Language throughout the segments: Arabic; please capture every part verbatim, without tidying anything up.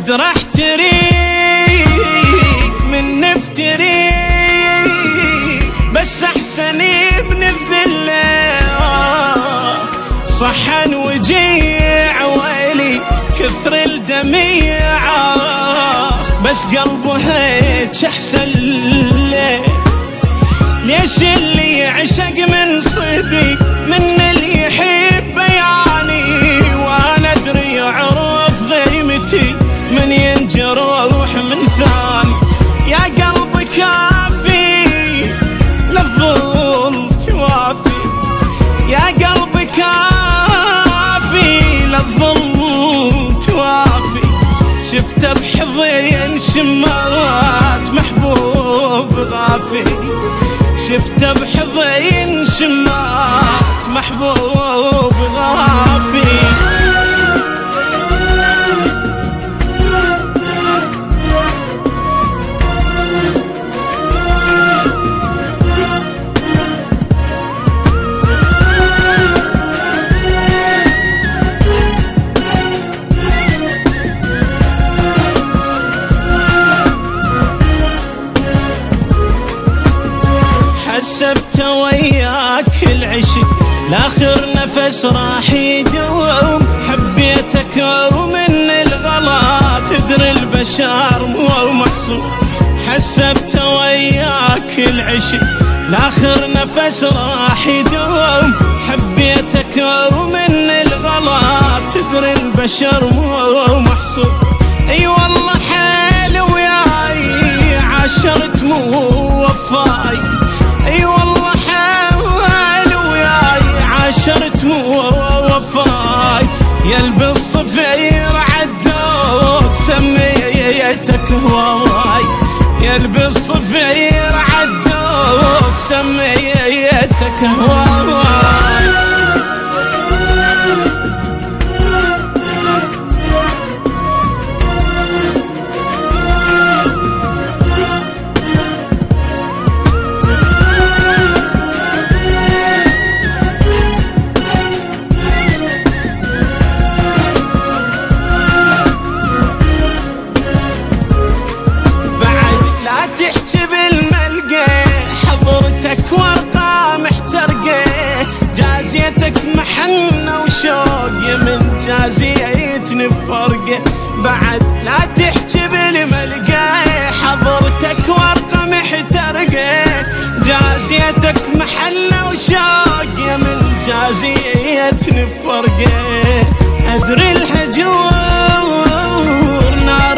ادري احتري من نفتري، بس احسن من الذله صحن وجيع ويلي كثر الدميع، بس قلبه هيك احسن له. ليش اللي يعشق من صدق من اللي يحب يعني، وانا ادري يعرف غيمتي من ينجروح من ثاني. يا قلب كافي للظل توافي، يا قلب كافي للظل توافي. شفته بحضين شمات محبوب غافي، شفته بحضين شمات محبوب غافي. حسبت وياك العشق لاخر نفس راح يدوم، حبيتك ومن الغلا تدري البشر مو محسوب. حسبت وياك العشق لاخر نفس راح يدوم، حبيتك ومن الغلا تدري البشر مو محسوب. اي والله حيل وياي عاشرت مو وفاي، اي والله حال وياي عاشرت مو وفاي. يلبس صفير عالدوق سميتك هواي، يلبس صفير عالدوق سميتك هواي. محنة وشوق يا من جازيتني بفرقه، بعد لا تحكي بالملقى حضرتك ورقة محترقه. جازيتك محنة وشوق يا من جازيتني بفرقه. ادري الهجور نار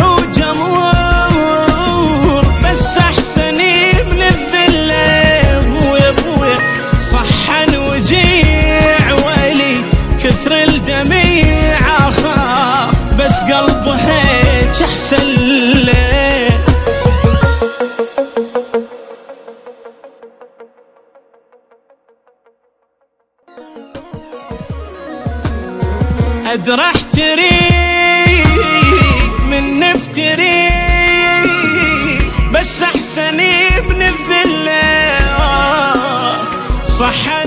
وجمور، بس احسن من الذله ابويا ابويا صحن وجيع ويلي كثر الدميع اخاف، بس قلبه هيك احسن له. ادري احتري من نفتري، بس احسن من الذله صح